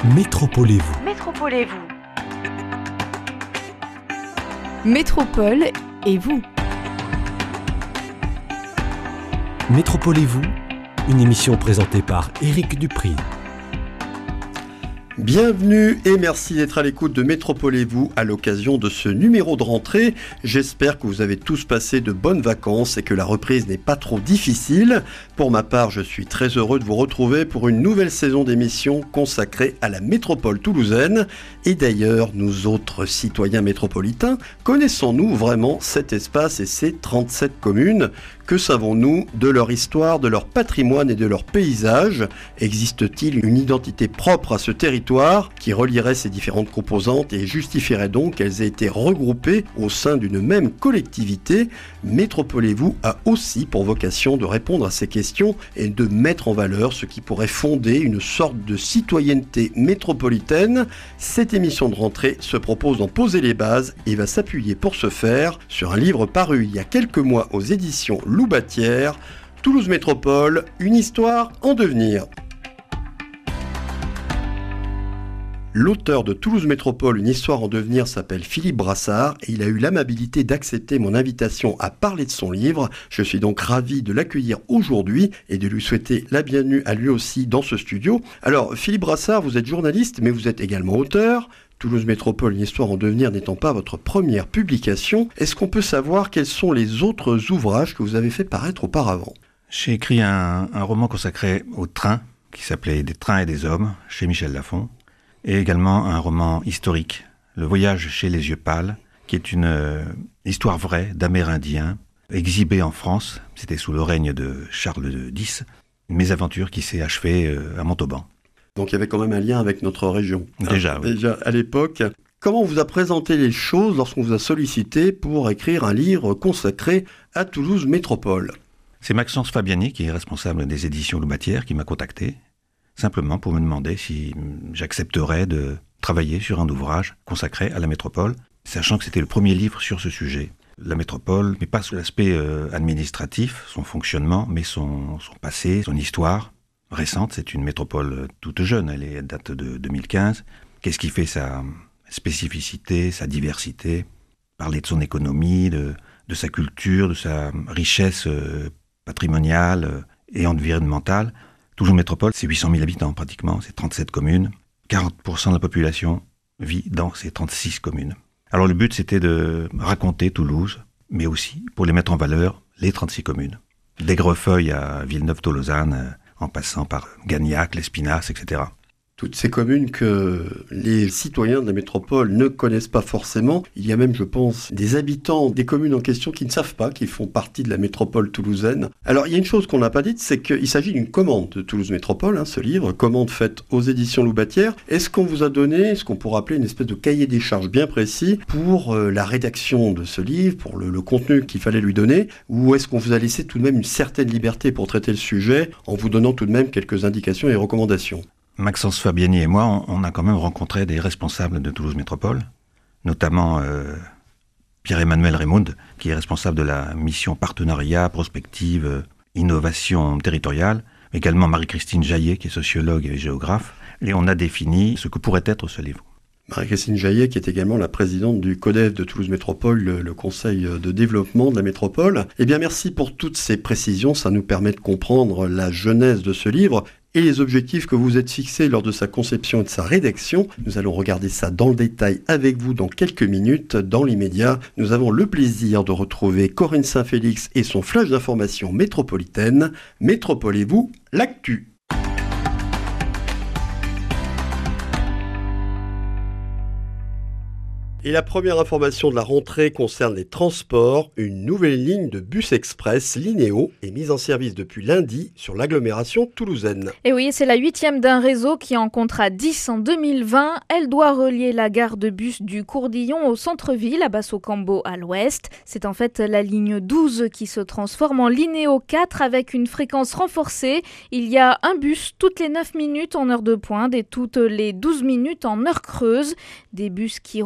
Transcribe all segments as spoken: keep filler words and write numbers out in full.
Métropolez-vous. Métropolez-vous. Métropole et vous. Métropolez-vous, une émission présentée par Éric Dupri. Bienvenue et merci d'être à l'écoute de Métropolez-vous à l'occasion de ce numéro de rentrée. J'espère que vous avez tous passé de bonnes vacances et que la reprise n'est pas trop difficile. Pour ma part, je suis très heureux de vous retrouver pour une nouvelle saison d'émission consacrée à la métropole toulousaine. Et d'ailleurs, nous autres citoyens métropolitains, connaissons-nous vraiment cet espace et ces trente-sept communes ? Que savons-nous de leur histoire, de leur patrimoine et de leur paysage ? Existe-t-il une identité propre à ce territoire qui relierait ces différentes composantes et justifierait donc qu'elles aient été regroupées au sein d'une même collectivité ? Métropolez-vous a aussi pour vocation de répondre à ces questions et de mettre en valeur ce qui pourrait fonder une sorte de citoyenneté métropolitaine. Cette émission de rentrée se propose d'en poser les bases et va s'appuyer pour ce faire sur un livre paru il y a quelques mois aux éditions Loubatière, Toulouse Métropole, une histoire en devenir. L'auteur de Toulouse Métropole, une histoire en devenir s'appelle Philippe Brassard et il a eu l'amabilité d'accepter mon invitation à parler de son livre. Je suis donc ravi de l'accueillir aujourd'hui et de lui souhaiter la bienvenue à lui aussi dans ce studio. Alors Philippe Brassard, vous êtes journaliste mais vous êtes également auteur. Toulouse Métropole, une histoire en devenir n'étant pas votre première publication, est-ce qu'on peut savoir quels sont les autres ouvrages que vous avez fait paraître auparavant ? J'ai écrit un, un roman consacré au train, qui s'appelait « Des trains et des hommes » chez Michel Lafon, et également un roman historique, « Le voyage chez les yeux pâles », qui est une euh, histoire vraie d'Amérindiens, exhibée en France, c'était sous le règne de Charles X, une mésaventure qui s'est achevée euh, à Montauban. Donc il y avait quand même un lien avec notre région. Déjà, hein, oui. Déjà à l'époque. Comment on vous a présenté les choses lorsqu'on vous a sollicité pour écrire un livre consacré à Toulouse Métropole ? C'est Maxence Fabiani, qui est responsable des éditions Loubatière, qui m'a contacté, simplement pour me demander si j'accepterais de travailler sur un ouvrage consacré à la métropole, sachant que c'était le premier livre sur ce sujet. La métropole, mais pas sous l'aspect euh, administratif, son fonctionnement, mais son, son passé, son histoire. Récente, c'est une métropole toute jeune, elle, est, elle date de deux mille quinze. Qu'est-ce qui fait sa spécificité, sa diversité ? Parler de son économie, de, de sa culture, de sa richesse euh, patrimoniale euh, et environnementale. Toulouse Métropole, c'est huit cent mille habitants pratiquement, c'est trente-sept communes. quarante pour cent de la population vit dans ces trente-six communes. Alors le but, c'était de raconter Toulouse, mais aussi pour les mettre en valeur, les trente-six communes. D'Aigrefeuille à Villeneuve-Tolosane, euh, en passant par Gagnac, l'Espinasse, et cetera. Toutes ces communes que les citoyens de la métropole ne connaissent pas forcément. Il y a même, je pense, des habitants des communes en question qui ne savent pas qu'ils font partie de la métropole toulousaine. Alors, il y a une chose qu'on n'a pas dite, c'est qu'il s'agit d'une commande de Toulouse Métropole, hein, ce livre, commande faite aux éditions Loubatière. Est-ce qu'on vous a donné, est-ce qu'on pourrait appeler une espèce de cahier des charges bien précis pour euh, la rédaction de ce livre, pour le, le contenu qu'il fallait lui donner, ou est-ce qu'on vous a laissé tout de même une certaine liberté pour traiter le sujet, en vous donnant tout de même quelques indications et recommandations ? Maxence Fabiani et moi, on, on a quand même rencontré des responsables de Toulouse Métropole, notamment euh, Pierre-Emmanuel Raymonde, qui est responsable de la mission partenariat, prospective, euh, innovation territoriale, également Marie-Christine Jaillet, qui est sociologue et géographe, et on a défini ce que pourrait être ce livre. Marie-Christine Jaillet, qui est également la présidente du CODEV de Toulouse Métropole, le, le conseil de développement de la métropole. Eh bien, merci pour toutes ces précisions, ça nous permet de comprendre la genèse de ce livre et les objectifs que vous vous êtes fixés lors de sa conception et de sa rédaction. Nous allons regarder ça dans le détail avec vous dans quelques minutes. Dans l'immédiat, nous avons le plaisir de retrouver Corinne Saint-Félix et son flash d'information métropolitaine. Métropolez-vous, l'actu. Et la première information de la rentrée concerne les transports. Une nouvelle ligne de bus express Linéo est mise en service depuis lundi sur l'agglomération toulousaine. Et oui, c'est la huitième d'un réseau qui en comptera dix en deux mille vingt. Elle doit relier la gare de bus du Courdillon au centre-ville, à Basso-Cambo à l'ouest. C'est en fait la ligne douze qui se transforme en Linéo quatre avec une fréquence renforcée. Il y a un bus toutes les neuf minutes en heure de pointe et toutes les douze minutes en heure creuse. Des bus qui rouleront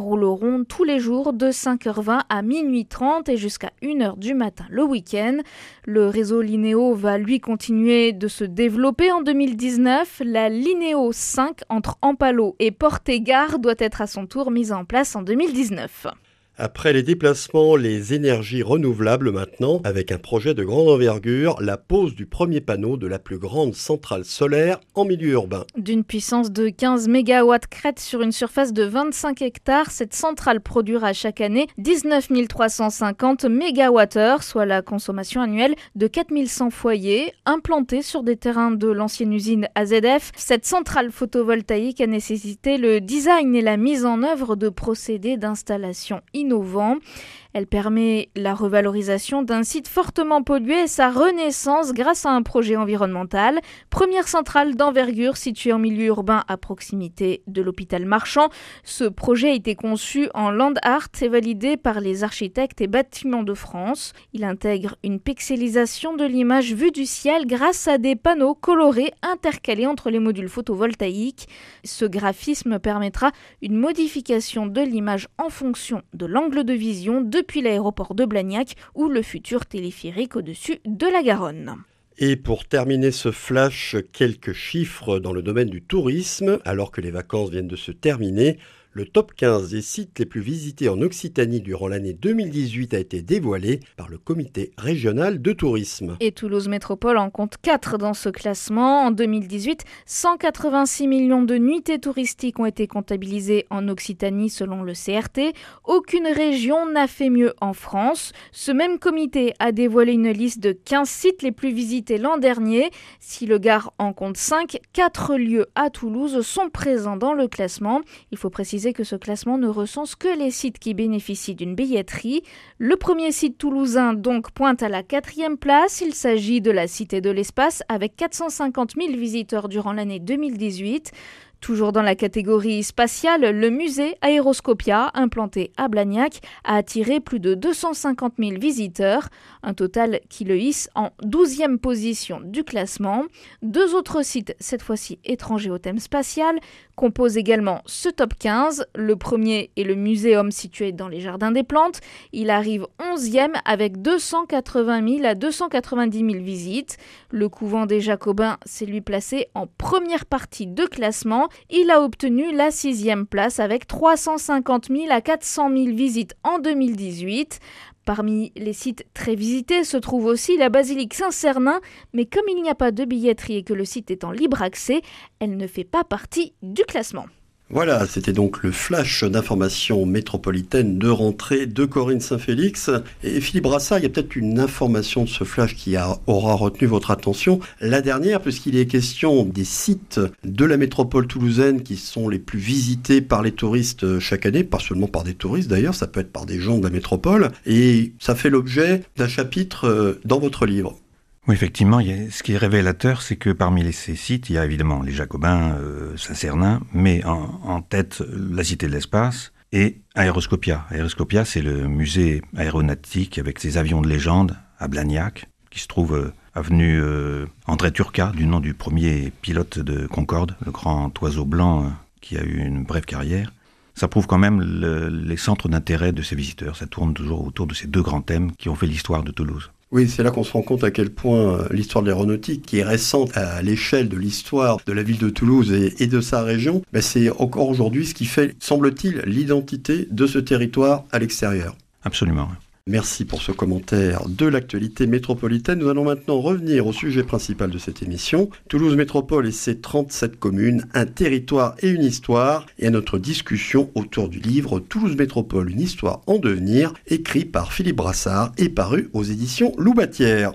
ronde tous les jours de cinq heures vingt à minuit trente et jusqu'à une heure du matin le week-end. Le réseau Linéo va lui continuer de se développer en deux mille dix-neuf. La Linéo cinq entre Ampalo et Portet-Gare doit être à son tour mise en place en deux mille dix-neuf. Après les déplacements, les énergies renouvelables maintenant, avec un projet de grande envergure, la pose du premier panneau de la plus grande centrale solaire en milieu urbain. D'une puissance de quinze mégawatts crête sur une surface de vingt-cinq hectares, cette centrale produira chaque année dix-neuf mille trois cent cinquante mégawattheures, soit la consommation annuelle de quatre mille cent foyers, implantée sur des terrains de l'ancienne usine A Z F. Cette centrale photovoltaïque a nécessité le design et la mise en œuvre de procédés d'installation innovants. Innovant. Elle permet la revalorisation d'un site fortement pollué et sa renaissance grâce à un projet environnemental. Première centrale d'envergure située en milieu urbain à proximité de l'hôpital Marchand. Ce projet a été conçu en land art et validé par les architectes et bâtiments de France. Il intègre une pixelisation de l'image vue du ciel grâce à des panneaux colorés intercalés entre les modules photovoltaïques. Ce graphisme permettra une modification de l'image en fonction de l'angle de vision de depuis l'aéroport de Blagnac ou le futur téléphérique au-dessus de la Garonne. Et pour terminer ce flash, quelques chiffres dans le domaine du tourisme. Alors que les vacances viennent de se terminer, le top quinze des sites les plus visités en Occitanie durant l'année deux mille dix-huit a été dévoilé par le comité régional de tourisme. Et Toulouse Métropole en compte quatre dans ce classement. En deux mille dix-huit, cent quatre-vingt-six millions de nuitées touristiques ont été comptabilisées en Occitanie selon le C R T. Aucune région n'a fait mieux en France. Ce même comité a dévoilé une liste de quinze sites les plus visités l'an dernier. Si le Gard en compte cinq, quatre lieux à Toulouse sont présents dans le classement. Il faut préciser que ce classement ne recense que les sites qui bénéficient d'une billetterie. Le premier site toulousain donc pointe à la quatrième place. Il s'agit de la Cité de l'Espace avec quatre cent cinquante mille visiteurs durant l'année deux mille dix-huit. Toujours dans la catégorie spatiale, le musée Aéroscopia, implanté à Blagnac, a attiré plus de deux cent cinquante mille visiteurs, un total qui le hisse en douzième position du classement. Deux autres sites, cette fois-ci étrangers au thème spatial, composent également ce top quinze. Le premier est le Muséum situé dans les Jardins des Plantes. Il arrive onzième avec deux cent quatre-vingt mille à deux cent quatre-vingt-dix mille visites. Le couvent des Jacobins s'est lui placé en première partie de classement. Il a obtenu la sixième place avec trois cent cinquante mille à quatre cent mille visites en deux mille dix-huit. Parmi les sites très visités se trouve aussi la basilique Saint-Cernin, mais comme il n'y a pas de billetterie et que le site est en libre accès, elle ne fait pas partie du classement. Voilà, c'était donc le flash d'information métropolitaine de rentrée de Corinne Saint-Félix. Et Philippe Brassard, il y a peut-être une information de ce flash qui a, aura retenu votre attention. La dernière, puisqu'il est question des sites de la métropole toulousaine qui sont les plus visités par les touristes chaque année, pas seulement par des touristes d'ailleurs, ça peut être par des gens de la métropole. Et ça fait l'objet d'un chapitre dans votre livre. Oui, effectivement, il y a, ce qui est révélateur, c'est que parmi les, ces sites, il y a évidemment les Jacobins, euh, Saint-Cernin, mais en, en tête, la Cité de l'Espace et Aéroscopia. Aéroscopia, c'est le musée aéronautique avec ses avions de légende à Blagnac, qui se trouve euh, avenue euh, André Turcat, du nom du premier pilote de Concorde, le grand oiseau blanc euh, qui a eu une brève carrière. Ça prouve quand même le, les centres d'intérêt de ces visiteurs. Ça tourne toujours autour de ces deux grands thèmes qui ont fait l'histoire de Toulouse. Oui, c'est là qu'on se rend compte à quel point l'histoire de l'aéronautique, qui est récente à l'échelle de l'histoire de la ville de Toulouse et, et de sa région, ben c'est encore aujourd'hui ce qui fait, semble-t-il, l'identité de ce territoire à l'extérieur. Absolument. Merci pour ce commentaire de l'actualité métropolitaine. Nous allons maintenant revenir au sujet principal de cette émission. Toulouse Métropole et ses trente-sept communes, un territoire et une histoire, et à notre discussion autour du livre Toulouse Métropole, une histoire en devenir, écrit par Philippe Brassard et paru aux éditions Loubatière.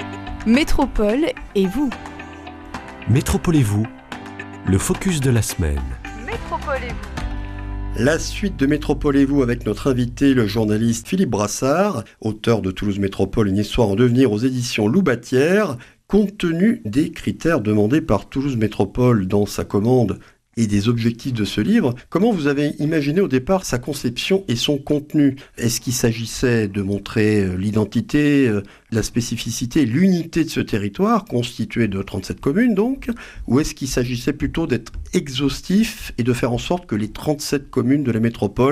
Métropole et vous. Métropole et vous, le focus de la semaine. Métropole et vous. La suite de Métropole et vous avec notre invité, le journaliste Philippe Brassard, auteur de Toulouse Métropole, une histoire en devenir aux éditions Loubatière. Compte tenu des critères demandés par Toulouse Métropole dans sa commande et des objectifs de ce livre, comment vous avez imaginé au départ sa conception et son contenu ? Est-ce qu'il s'agissait de montrer l'identité, la spécificité, l'unité de ce territoire, constitué de trente-sept communes donc, ou est-ce qu'il s'agissait plutôt d'être exhaustif et de faire en sorte que les trente-sept communes de la métropole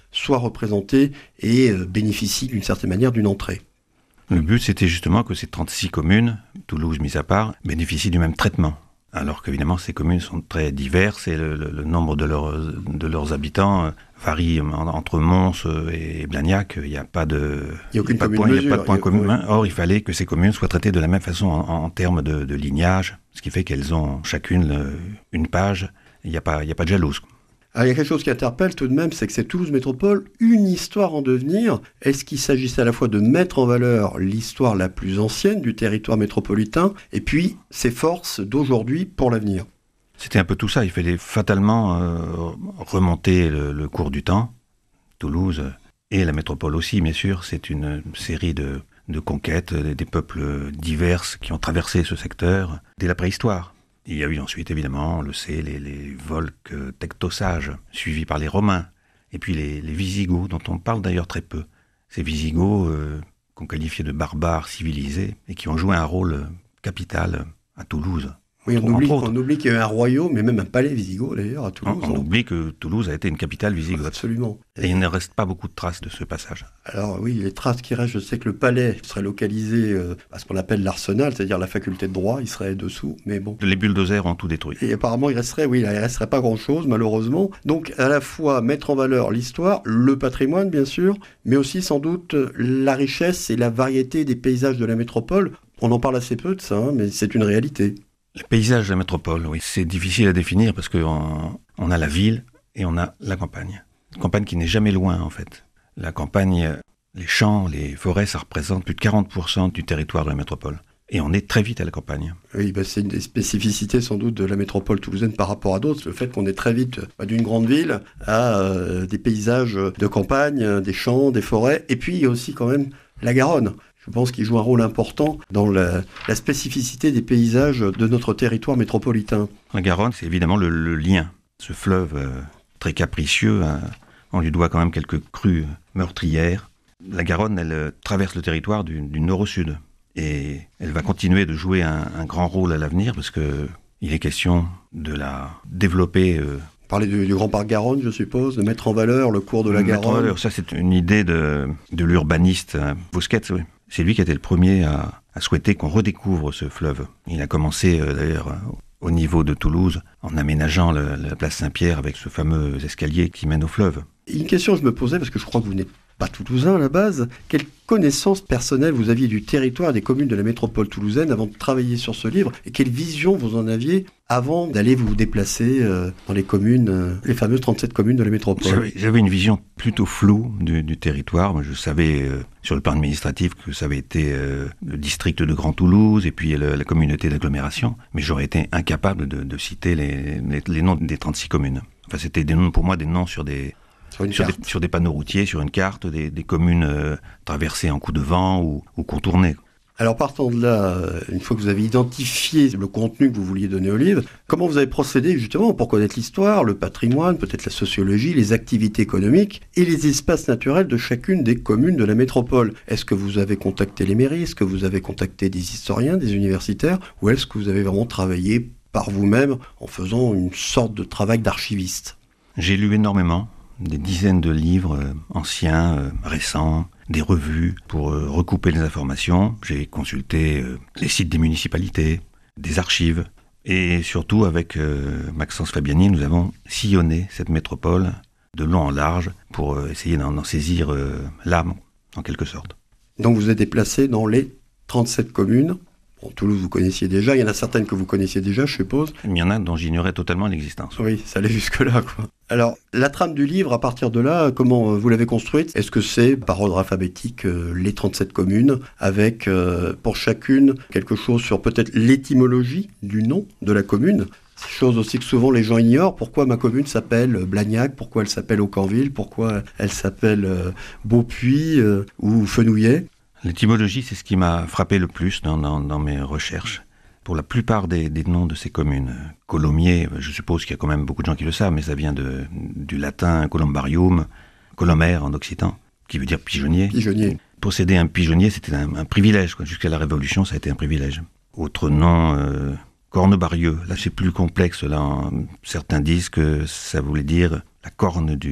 soient représentés et euh, bénéficient d'une certaine manière d'une entrée. Le but, c'était justement que ces trente-six communes, Toulouse mis à part, bénéficient du même traitement. Alors qu'évidemment, ces communes sont très diverses et le, le, le nombre de leurs, de leurs habitants euh, varie en, entre Mons et Blagnac. Il n'y a pas de, il y a aucune pas de commune point, mesure, il y a pas de point il y a, commun. oui. Or, il fallait que ces communes soient traitées de la même façon en, en termes de, de lignage, ce qui fait qu'elles ont chacune le, une page. Il n'y a pas, il y a pas de jalouse. Alors, il y a quelque chose qui interpelle tout de même, c'est que c'est Toulouse Métropole, une histoire en devenir. Est-ce qu'il s'agissait à la fois de mettre en valeur l'histoire la plus ancienne du territoire métropolitain et puis ses forces d'aujourd'hui pour l'avenir? C'était un peu tout ça. Il fallait fatalement euh, remonter le, le cours du temps. Toulouse et la métropole aussi, bien sûr. C'est une série de, de conquêtes, des peuples divers qui ont traversé ce secteur dès la préhistoire. Il y a eu ensuite, évidemment, on le sait, les, les Volques tectosages, suivis par les Romains, et puis les, les Visigoths, dont on parle d'ailleurs très peu. Ces Visigoths euh, qu'on qualifiait de barbares civilisés, et qui ont joué un rôle capital à Toulouse. Oui, on oublie, on oublie qu'il y a eu un royaume, et même un palais wisigoth d'ailleurs à Toulouse. On, on oublie que Toulouse a été une capitale wisigothe. Absolument. Et il ne reste pas beaucoup de traces de ce passage. Alors oui, les traces qui restent, je sais que le palais serait localisé euh, à ce qu'on appelle l'arsenal, c'est-à-dire la faculté de droit, il serait dessous, mais bon. Les bulldozers ont tout détruit. Et apparemment, il resterait, oui, il ne resterait pas grand-chose, malheureusement. Donc, à la fois mettre en valeur l'histoire, le patrimoine, bien sûr, mais aussi sans doute la richesse et la variété des paysages de la métropole. On en parle assez peu de ça, hein, mais c'est une réalité. Les paysages de la métropole, oui, c'est difficile à définir parce qu'on on a la ville et on a la campagne. Une campagne qui n'est jamais loin, en fait. La campagne, les champs, les forêts, ça représente plus de quarante pour cent du territoire de la métropole. Et on est très vite à la campagne. Oui, bah c'est une des spécificités sans doute de la métropole toulousaine par rapport à d'autres, le fait qu'on est très vite bah, d'une grande ville à euh, des paysages de campagne, des champs, des forêts, et puis il y a aussi quand même la Garonne. Je pense qu'il joue un rôle important dans la, la spécificité des paysages de notre territoire métropolitain. La Garonne, c'est évidemment le, le lien. Ce fleuve euh, très capricieux, hein, on lui doit quand même quelques crues meurtrières. La Garonne, elle euh, traverse le territoire du, du nord au sud. Et elle va continuer de jouer un, un grand rôle à l'avenir parce qu'il est question de la développer. Euh, Parler du, du Grand Parc Garonne, je suppose, de mettre en valeur le cours de la mettre Garonne. En valeur, ça, c'est une idée de, de l'urbaniste hein, Bousquet, oui. C'est lui qui a été le premier à, à souhaiter qu'on redécouvre ce fleuve. Il a commencé euh, d'ailleurs au niveau de Toulouse en aménageant le, la place Saint-Pierre avec ce fameux escalier qui mène au fleuve. Une question que je me posais, parce que je crois que vous n'êtes pas toulousain à la base, quelle connaissance personnelle vous aviez du territoire et des communes de la métropole toulousaine avant de travailler sur ce livre, et quelle vision vous en aviez avant d'aller vous déplacer euh, dans les communes, euh, les fameuses trente-sept communes de la métropole? J'avais, j'avais une vision plutôt floue du, du territoire. Moi, je savais euh, sur le plan administratif que ça avait été euh, le district de Grand Toulouse et puis le, la communauté d'agglomération, mais j'aurais été incapable de, de citer les, les, les noms des trente-six communes. Enfin, c'était des noms, pour moi des noms sur des... Sur, sur, des, sur des panneaux routiers, sur une carte, des, des communes euh, traversées en coup de vent ou, ou contournées. Alors partant de là, une fois que vous avez identifié le contenu que vous vouliez donner au livre, comment vous avez procédé justement pour connaître l'histoire, le patrimoine, peut-être la sociologie, les activités économiques et les espaces naturels de chacune des communes de la métropole? Est-ce que vous avez contacté les mairies? Est-ce que vous avez contacté des historiens, des universitaires? Ou est-ce que vous avez vraiment travaillé par vous-même en faisant une sorte de travail d'archiviste? J'ai lu énormément. Des dizaines de livres euh, anciens, euh, récents, des revues pour euh, recouper les informations. J'ai consulté euh, les sites des municipalités, des archives. Et surtout, avec euh, Maxence Fabiani, nous avons sillonné cette métropole de long en large pour euh, essayer d'en, d'en saisir euh, l'âme, en quelque sorte. Donc vous êtes déplacé dans les trente-sept communes. Bon, Toulouse, vous connaissiez déjà. Il y en a certaines que vous connaissiez déjà, je suppose. Il y en a dont j'ignorais totalement l'existence. Oui, ça allait jusque-là, quoi. Alors, la trame du livre, à partir de là, comment vous l'avez construite? Est-ce que c'est, par ordre alphabétique, euh, les trente-sept communes, avec, euh, pour chacune, quelque chose sur peut-être l'étymologie du nom de la commune? Chose aussi que souvent les gens ignorent. Pourquoi ma commune s'appelle Blagnac? Pourquoi elle s'appelle Aucanville? Pourquoi elle s'appelle euh, Beaupuy euh, ou Fenouillet? L'étymologie, c'est ce qui m'a frappé le plus dans, dans, dans mes recherches. Pour la plupart des, des noms de ces communes, Colomiers, je suppose qu'il y a quand même beaucoup de gens qui le savent, mais ça vient de, du latin columbarium, colomer en occitan, qui veut dire pigeonnier. Pigeonnier. Posséder un pigeonnier, c'était un, un privilège, quoi. Jusqu'à la Révolution, ça a été un privilège. Autre nom, euh, cornebarieux. Là, c'est plus complexe. Là, certains disent que ça voulait dire la corne du,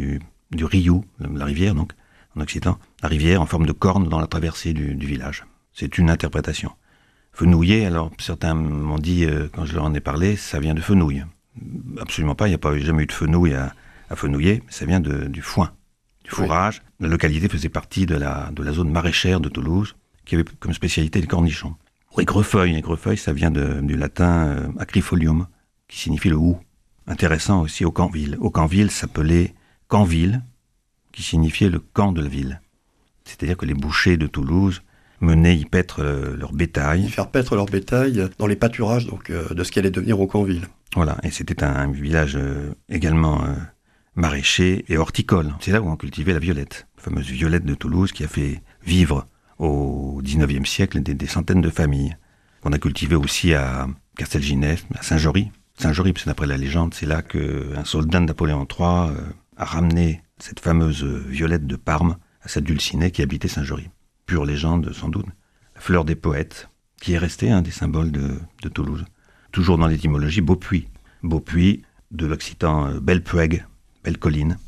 du Riou, la rivière donc, en occitan, la rivière en forme de corne dans la traversée du, du village. C'est une interprétation. Fenouiller, alors certains m'ont dit, euh, quand je leur en ai parlé, ça vient de fenouil. Absolument pas, il n'y a pas jamais eu de fenouil à, à fenouiller, mais ça vient de, du foin, du fourrage. Oui. La localité faisait partie de la, de la zone maraîchère de Toulouse, qui avait comme spécialité les cornichons. Oui, grefeuille, et grefeuille, ça vient de, du latin euh, acrifolium, qui signifie le hou. Intéressant aussi au Canville. Au Canville s'appelait Canville, qui signifiait le camp de la ville. C'est-à-dire que les bouchers de Toulouse menaient y paître euh, leur bétail. Y faire paître leur bétail dans les pâturages donc, euh, de ce qui allait devenir Aucanville. Voilà, et c'était un, un village euh, également euh, maraîcher et horticole. C'est là où on cultivait la violette, la fameuse violette de Toulouse qui a fait vivre au dix-neuvième siècle des, des centaines de familles. On a cultivé aussi à Castelginest, à Saint-Jory. Saint-Jory, c'est d'après la légende, c'est là qu'un soldat de Napoléon trois euh, a ramené cette fameuse violette de Parme à cette dulcinée qui habitait Saint-Jory. Pure légende, sans doute. La fleur des poètes, qui est restée un des symboles de, de Toulouse. Toujours dans l'étymologie, Beaupuis. Beaupuis, de l'occitan euh, belle pueg, belle colline.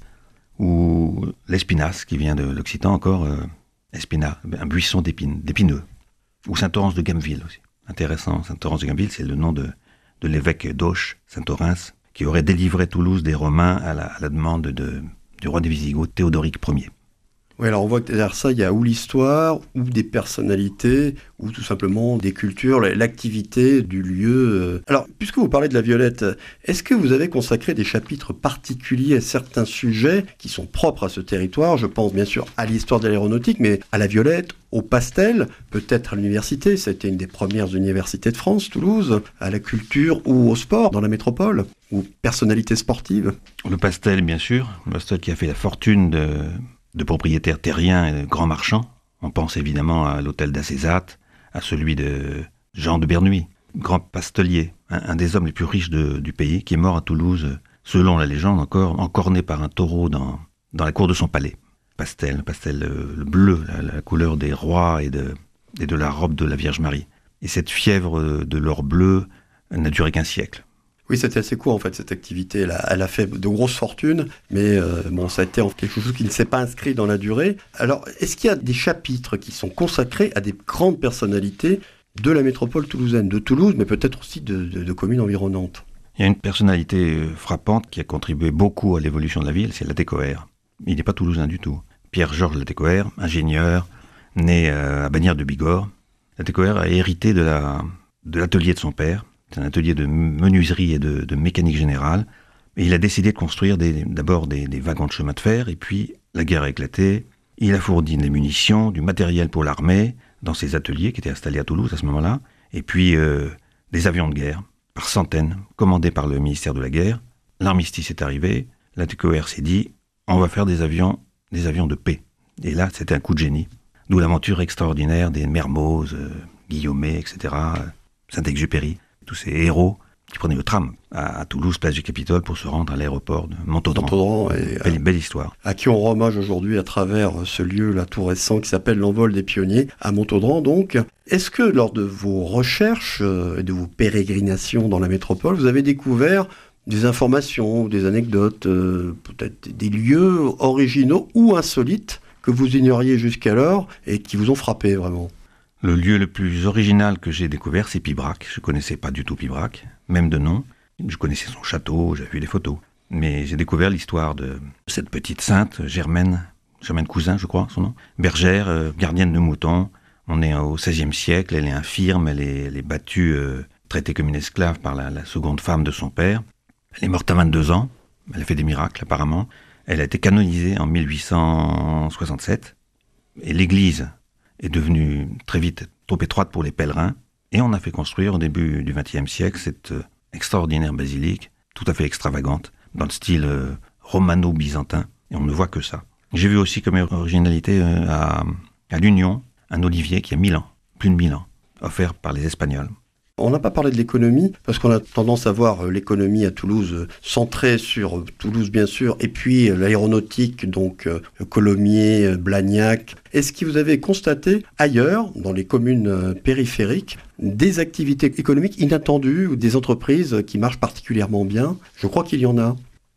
Ou l'espinasse, qui vient de l'occitan encore, euh, espina, un buisson d'épines, d'épineux. Ou Saint-Orens de Gameville aussi. Intéressant, Saint-Orens de Gameville, c'est le nom de, de l'évêque d'Auch, Saint-Orens, qui aurait délivré Toulouse des Romains à la, à la demande de, du roi des Visigoths, Théodoric Ier. Oui, alors on voit que derrière ça, il y a ou l'histoire, ou des personnalités, ou tout simplement des cultures, l'activité du lieu. Alors, puisque vous parlez de la violette, est-ce que vous avez consacré des chapitres particuliers à certains sujets qui sont propres à ce territoire ? Je pense bien sûr à l'histoire de l'aéronautique, mais à la violette, au pastel, peut-être à l'université, c'était une des premières universités de France, Toulouse, à la culture ou au sport dans la métropole, ou personnalité sportive. Le pastel, bien sûr, le pastel qui a fait la fortune de... de propriétaires terriens et de grands marchands. On pense évidemment à l'hôtel d'Acézate, à celui de Jean de Bernuy, grand pastelier, un, un des hommes les plus riches de, du pays, qui est mort à Toulouse, selon la légende encore, encorné par un taureau dans, dans la cour de son palais. Pastel, pastel euh, le bleu, la, la couleur des rois et de, et de la robe de la Vierge Marie. Et cette fièvre de l'or bleu n'a duré qu'un siècle. Oui, c'était assez court en fait cette activité. Elle a, elle a fait de grosses fortunes, mais euh, bon, ça a été quelque chose qui ne s'est pas inscrit dans la durée. Alors, est-ce qu'il y a des chapitres qui sont consacrés à des grandes personnalités de la métropole toulousaine, de Toulouse, mais peut-être aussi de, de, de communes environnantes ? Il y a une personnalité frappante qui a contribué beaucoup à l'évolution de la ville, c'est Latécoère. Il n'est pas toulousain du tout. Pierre-Georges Latécoère, ingénieur, né à Bagnères de Bigorre. Latécoère a hérité de, la, de l'atelier de son père. C'est un atelier de menuiserie et de, de mécanique générale. Et il a décidé de construire des, d'abord des, des wagons de chemin de fer, et puis la guerre a éclaté. Il a fourni des munitions, du matériel pour l'armée, dans ses ateliers qui étaient installés à Toulouse à ce moment-là, et puis euh, des avions de guerre, par centaines, commandés par le ministère de la Guerre. L'armistice est arrivé, Latécoère s'est dit, on va faire des avions, des avions de paix. Et là, c'était un coup de génie. D'où l'aventure extraordinaire des Mermoz, euh, Guillaumet, et cetera, euh, Saint-Exupéry. Tous ces héros qui prenaient le tram à, à Toulouse, place du Capitole, pour se rendre à l'aéroport de Montaudan. Montaudan et belle, belle histoire. À qui on rend hommage aujourd'hui à travers ce lieu là tout récent qui s'appelle l'Envol des Pionniers, à Montaudan donc. Est-ce que lors de vos recherches et de vos pérégrinations dans la métropole, vous avez découvert des informations, des anecdotes, euh, peut-être des lieux originaux ou insolites que vous ignoriez jusqu'alors et qui vous ont frappé vraiment ? Le lieu le plus original que j'ai découvert, c'est Pibrac. Je ne connaissais pas du tout Pibrac, même de nom. Je connaissais son château, j'avais vu des photos. Mais j'ai découvert l'histoire de cette petite sainte, Germaine, Germaine Cousin, je crois, son nom. Bergère, euh, gardienne de moutons. On est au seizième siècle, elle est infirme, elle est, elle est battue, euh, traitée comme une esclave par la, la seconde femme de son père. Elle est morte à vingt-deux ans, elle a fait des miracles apparemment. Elle a été canonisée en mille huit cent soixante-sept. Et l'église est devenue très vite trop étroite pour les pèlerins, et on a fait construire au début du vingtième siècle cette euh, extraordinaire basilique, tout à fait extravagante, dans le style euh, romano-byzantin, et on ne voit que ça. J'ai vu aussi comme originalité euh, à, à l'Union, un olivier qui a mille ans, plus de mille ans, offert par les Espagnols. On n'a pas parlé de l'économie, parce qu'on a tendance à voir l'économie à Toulouse centrée sur Toulouse bien sûr, et puis l'aéronautique, donc Colomiers, Blagnac. Est-ce que vous avez constaté ailleurs, dans les communes périphériques, des activités économiques inattendues ou des entreprises qui marchent particulièrement bien ? Je crois qu'il y en a.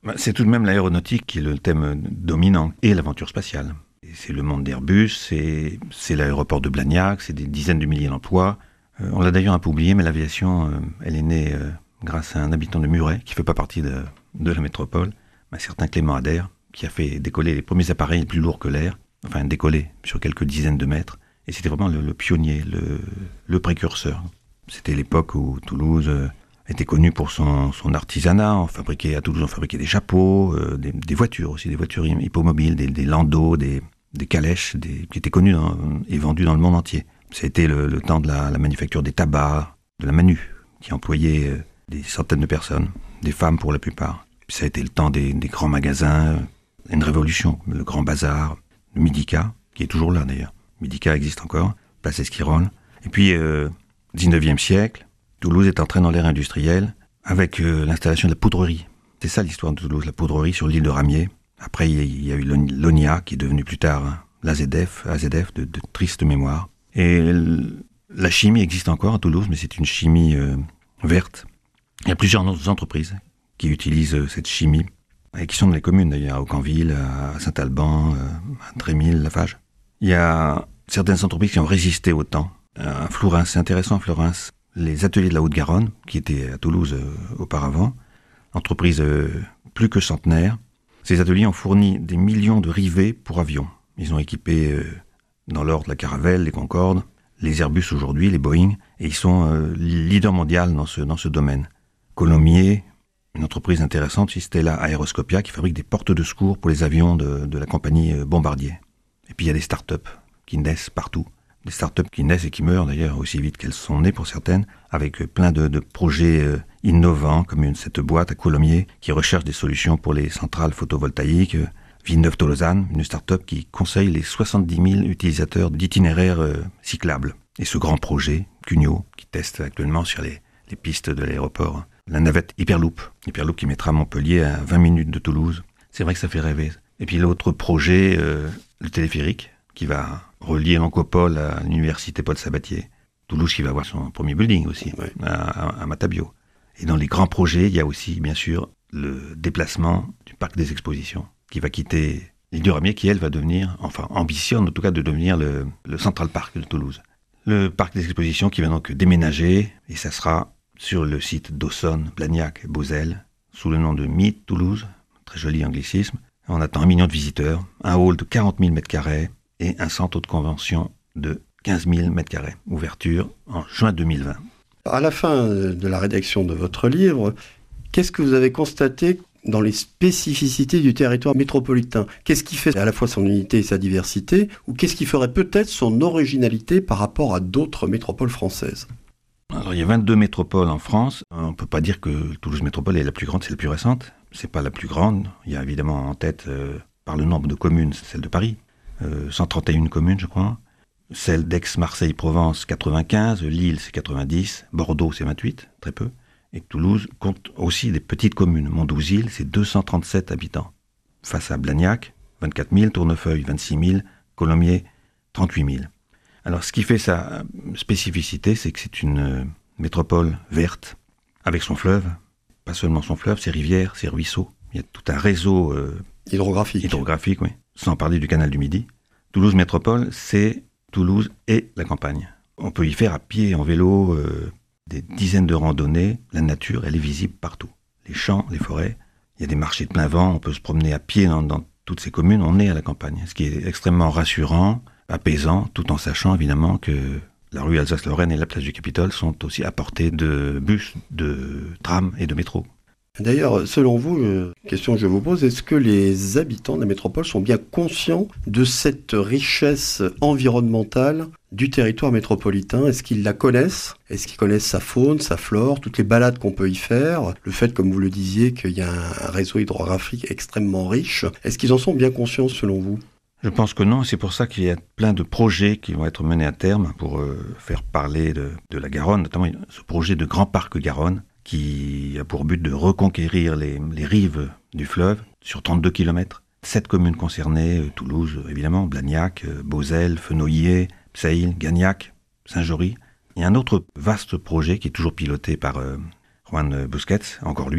C'est tout de même l'aéronautique qui est le thème dominant, et l'aventure spatiale. Et c'est le monde d'Airbus, c'est, c'est l'aéroport de Blagnac, c'est des dizaines de milliers d'emplois. Euh, on l'a d'ailleurs un peu oublié, mais l'aviation, euh, elle est née euh, grâce à un habitant de Muret, qui ne fait pas partie de, de la métropole, un certain Clément Ader, qui a fait décoller les premiers appareils plus lourds que l'air, enfin décoller sur quelques dizaines de mètres. Et c'était vraiment le, le pionnier, le, le précurseur. C'était l'époque où Toulouse euh, était connue pour son, son artisanat. On fabriquait, à Toulouse, on fabriquait des chapeaux, euh, des, des voitures aussi, des voitures hippomobiles, des, des landaux, des, des calèches, des, qui étaient connues dans, et vendues dans le monde entier. C'était le, le temps de la, la manufacture des tabacs, de la Manu, qui employait euh, des centaines de personnes, des femmes pour la plupart. Puis ça a été le temps des, des grands magasins, une révolution, le Grand Bazar, le Midica, qui est toujours là d'ailleurs. Midica existe encore, place Esquirol. Et puis, euh, dix-neuvième siècle, Toulouse est entrée dans l'ère industrielle avec euh, l'installation de la poudrerie. C'est ça l'histoire de Toulouse, la poudrerie sur l'île de Ramiers. Après, il y a eu l'O N I A, qui est devenu plus tard hein, l'A Z F, A Z F de, de triste mémoire. Et l- la chimie existe encore à Toulouse, mais c'est une chimie euh, verte. Il y a plusieurs autres entreprises qui utilisent euh, cette chimie, et qui sont dans les communes d'ailleurs, à Aucanville, à Saint-Alban, à Trémille, Laffage. Il y a certaines entreprises qui ont résisté au temps. À Flourens, c'est intéressant à Flourens, les ateliers de la Haute-Garonne, qui étaient à Toulouse euh, auparavant, entreprise euh, plus que centenaire. Ces ateliers ont fourni des millions de rivets pour avions. Ils ont équipé euh, dans l'ordre la Caravelle, les Concorde, les Airbus aujourd'hui, les Boeing, et ils sont euh, leaders mondiaux dans ce, dans ce domaine. Colomiers, une entreprise intéressante, Stella Aeroscopia, qui fabrique des portes de secours pour les avions de, de la compagnie Bombardier. Et puis il y a des start-up qui naissent partout. Des start-up qui naissent et qui meurent d'ailleurs aussi vite qu'elles sont nées pour certaines, avec plein de, de projets euh, innovants, comme une, cette boîte à Colomiers, qui recherche des solutions pour les centrales photovoltaïques. Euh, Villeneuve-Tolosane, une start-up qui conseille les soixante-dix mille utilisateurs d'itinéraires euh, cyclables. Et ce grand projet, Cugnot, qui teste actuellement sur les, les pistes de l'aéroport, la navette Hyperloop. Hyperloop qui mettra Montpellier à vingt minutes de Toulouse. C'est vrai que ça fait rêver. Et puis l'autre projet, euh, le téléphérique, qui va relier l'Oncopole à l'université Paul Sabatier. Toulouse qui va avoir son premier building aussi, ouais. à, à, à Matabio. Et dans les grands projets, il y a aussi, bien sûr, le déplacement du parc des expositions, qui va quitter l'île du Ramier, qui, elle, va devenir, enfin, ambitionne en tout cas de devenir le, le Central Park de Toulouse. Le parc des expositions qui va donc déménager, et ça sera sur le site d'Aussonne, Blagnac, Beauzelle, sous le nom de Meet Toulouse, très joli anglicisme. On attend un million de visiteurs, un hall de quarante mille mètres carrés et un centre de convention de quinze mille mètres carrés. Ouverture en juin deux mille vingt. À la fin de la rédaction de votre livre, qu'est-ce que vous avez constaté dans les spécificités du territoire métropolitain? Qu'est-ce qui fait à la fois son unité et sa diversité, ou qu'est-ce qui ferait peut-être son originalité par rapport à d'autres métropoles françaises? Alors, il y a vingt-deux métropoles en France. On ne peut pas dire que Toulouse Métropole est la plus grande, c'est la plus récente. C'est pas la plus grande. Il y a évidemment en tête, euh, par le nombre de communes, celle de Paris. Euh, cent trente et une communes, je crois. Celle d'Aix-Marseille-Provence, quatre-vingt-quinze. Lille, c'est quatre-vingt-dix. Bordeaux, c'est vingt-huit, très peu. Et Toulouse compte aussi des petites communes. Mondouzil, c'est deux cent trente-sept habitants. Face à Blagnac, vingt-quatre mille. Tournefeuille, vingt-six mille. Colomiers, trente-huit mille. Alors, ce qui fait sa spécificité, c'est que c'est une métropole verte, avec son fleuve. Pas seulement son fleuve, ses rivières, ses ruisseaux. Il y a tout un réseau euh, hydrographique. Hydrographique, oui. Sans parler du canal du Midi. Toulouse Métropole, c'est Toulouse et la campagne. On peut y faire à pied, en vélo, euh, des dizaines de randonnées. La nature, elle est visible partout. Les champs, les forêts. Il y a des marchés de plein vent. On peut se promener à pied dans, dans toutes ces communes. On est à la campagne. Ce qui est extrêmement rassurant, apaisant, tout en sachant évidemment que la rue Alsace-Lorraine et la place du Capitole sont aussi à portée de bus, de trams et de métro. D'ailleurs, selon vous, euh, question que je vous pose, est-ce que les habitants de la métropole sont bien conscients de cette richesse environnementale du territoire métropolitain? Est-ce qu'ils la connaissent? Est-ce qu'ils connaissent sa faune, sa flore, toutes les balades qu'on peut y faire? Le fait, comme vous le disiez, qu'il y a un réseau hydrographique extrêmement riche. Est-ce qu'ils en sont bien conscients, selon vous? Je pense que non, c'est pour ça qu'il y a plein de projets qui vont être menés à terme pour euh, faire parler de, de la Garonne, notamment ce projet de Grand Parc Garonne, qui a pour but de reconquérir les, les rives du fleuve sur trente-deux kilomètres. Sept communes concernées, euh, Toulouse évidemment, Blagnac, euh, Beauzelle, Fenouillet, Psaïl, Gagnac, Saint-Jory. Il y a un autre vaste projet qui est toujours piloté par euh, Juan Busquets, encore lui,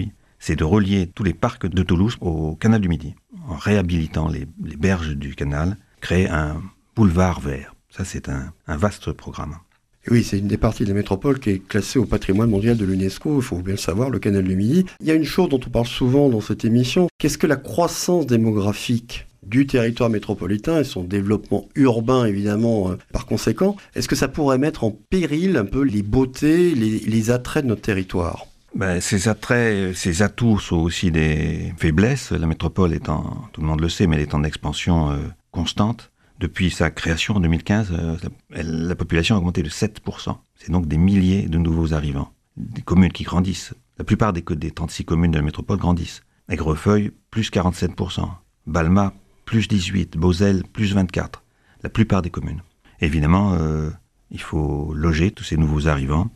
c'est de relier tous les parcs de Toulouse au canal du Midi. En réhabilitant les, les berges du canal, créer un boulevard vert. Ça, c'est un, un vaste programme. Et oui, c'est une des parties de la métropole qui est classée au patrimoine mondial de l'UNESCO, il faut bien le savoir, le canal du Midi. Il y a une chose dont on parle souvent dans cette émission, qu'est-ce que la croissance démographique du territoire métropolitain et son développement urbain, évidemment, euh, par conséquent, est-ce que ça pourrait mettre en péril un peu les beautés, les, les attraits de notre territoire ? Ben, ces attraits, ces atouts sont aussi des faiblesses. La métropole étant, tout le monde le sait, mais elle est en expansion euh, constante. Depuis sa création en deux mille quinze, euh, elle, la population a augmenté de sept pour cent. C'est donc des milliers de nouveaux arrivants. Des communes qui grandissent. La plupart des, des trente-six communes de la métropole grandissent. Aigrefeuille, plus quarante-sept pour cent. Balma, plus dix-huit. Beauzelle, plus vingt-quatre. La plupart des communes. Évidemment, euh, il faut loger tous ces nouveaux arrivants.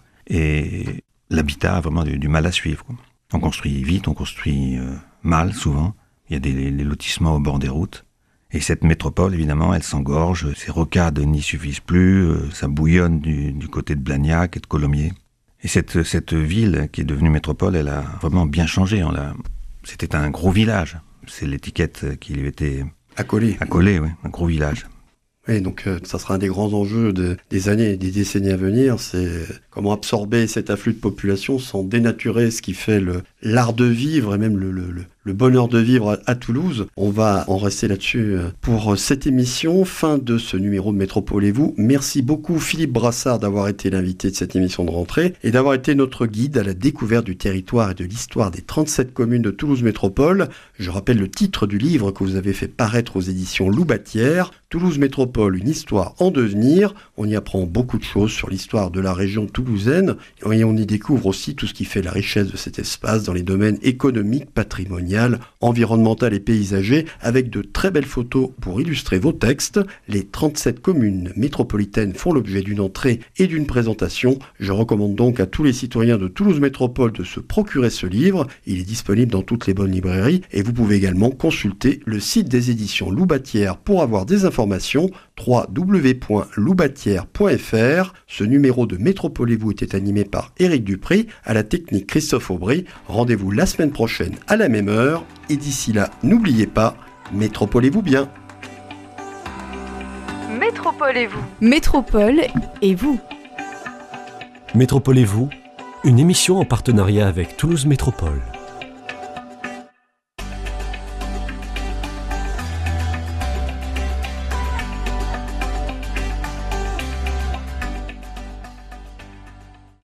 Et l'habitat a vraiment du, du mal à suivre. Quoi. On construit vite, on construit euh, mal, souvent. Il y a des les lotissements au bord des routes. Et cette métropole, évidemment, elle s'engorge, ces rocades n'y suffisent plus, euh, ça bouillonne du, du côté de Blagnac et de Colomiers. Et cette, cette ville qui est devenue métropole, elle a vraiment bien changé. On l'a... C'était un gros village. C'est l'étiquette qui lui était accolée. Accolée, oui, un gros village. Oui, donc euh, ça sera un des grands enjeux de, des années et des décennies à venir, c'est comment absorber cet afflux de population sans dénaturer ce qui fait le, l'art de vivre et même le, le, le, le bonheur de vivre à, à Toulouse. On va en rester là-dessus pour cette émission. Fin de ce numéro de Métropole et vous. Merci beaucoup Philippe Brassard d'avoir été l'invité de cette émission de rentrée et d'avoir été notre guide à la découverte du territoire et de l'histoire des trente-sept communes de Toulouse Métropole. Je rappelle le titre du livre que vous avez fait paraître aux éditions Loubatière, Toulouse Métropole, une histoire en devenir. On y apprend beaucoup de choses sur l'histoire de la région toulousaine et on y découvre aussi tout ce qui fait la richesse de cet espace dans les domaines économiques, patrimonial, environnemental et paysager, avec de très belles photos pour illustrer vos textes. Les trente-sept communes métropolitaines font l'objet d'une entrée et d'une présentation. Je recommande donc à tous les citoyens de Toulouse Métropole de se procurer ce livre. Il est disponible dans toutes les bonnes librairies et vous pouvez également consulter le site des éditions Loubatière pour avoir des informations. w w w point loubatière point f r. Ce numéro de Métropolez-vous était animé par Éric Dupré, à la technique Christophe Aubry. Rendez-vous la semaine prochaine à la même heure. Et d'ici là, n'oubliez pas, métropolez-vous bien. Métropolez-vous. Métropole et vous. Métropolez-vous, une émission en partenariat avec Toulouse Métropole.